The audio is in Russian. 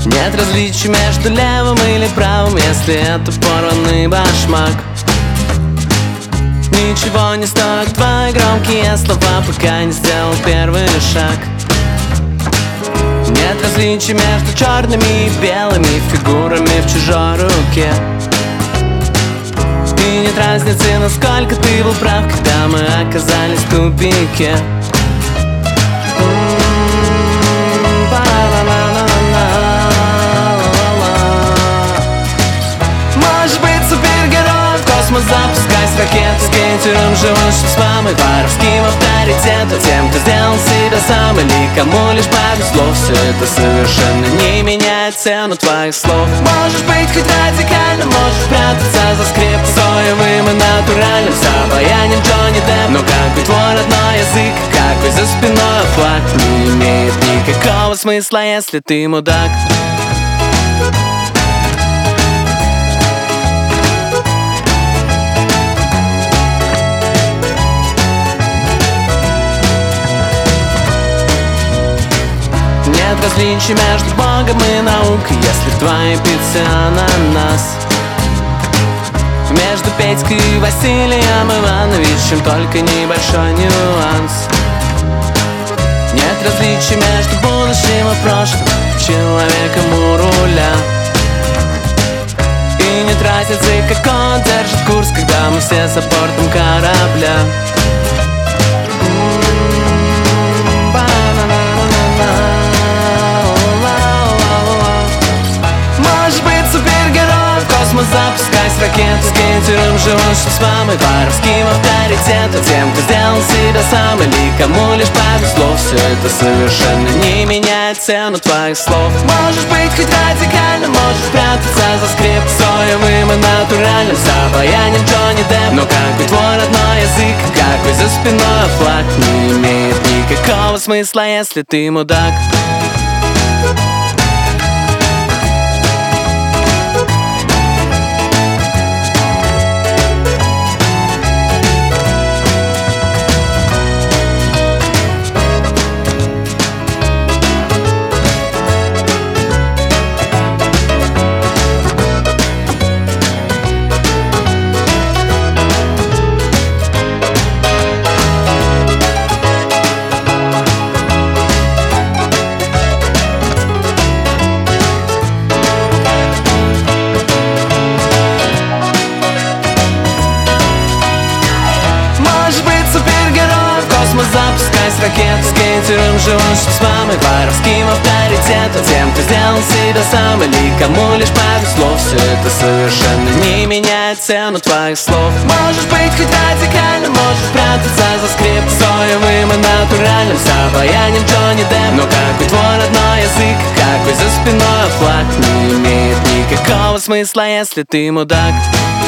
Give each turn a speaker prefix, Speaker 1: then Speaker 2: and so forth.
Speaker 1: Нет различия между левым или правым, если это порванный башмак. Ничего не стоят твои громкие слова, пока не сделал первый шаг. Нет различия между черными и белыми фигурами в чужой руке. И нет разницы, насколько ты был прав, когда мы оказались в тупике. Можешь быть супергероем, в космос запускать ракеты, скейтером, живущим с мамой, воровским авторитетом, тем, кто сделал себя сам или кому лишь повезло. Все это совершенно не меняет цену твоих слов. Можешь быть хоть радикальным, можешь прятаться за скреп соевым и натуральным, с обаянием Джонни Депп. Но какой твой родной язык, какой за спиной флаг, не имеет никакого смысла, если ты мудак. Нет различия между Богом и наукой, если в твоей пицце ананас. Между Петькой и Василием Ивановичем только небольшой нюанс. Нет различия между будущим и прошлым, человеком у руля. И нет разницы, как он держит курс, когда мы все за бортом корабля. Запускать ракеты, скейтером, живущим с мамой, воровским авторитетом, тем, кто сделал себя сам или кому лишь повезло. Все это совершенно не меняет цену твоих слов. Можешь быть хоть радикальным, можешь прятаться за скреп соевым и натуральным, с обаянием Джонни Депп. Но какой твой родной язык, какой за спиной флаг, не имеет никакого смысла, если ты мудак. Запускать ракеты, скейтером, живущим с мамой, воровским авторитетом, тем, кто сделал себя сам или кому лишь повезло. Все это совершенно не меняет цену твоих слов. Можешь быть хоть радикальным, можешь прятаться за скреп соевым и натуральным, с обаянием Джонни Депп. Но какой твой родной язык, какой за спиной флаг, не имеет никакого смысла, если ты мудак.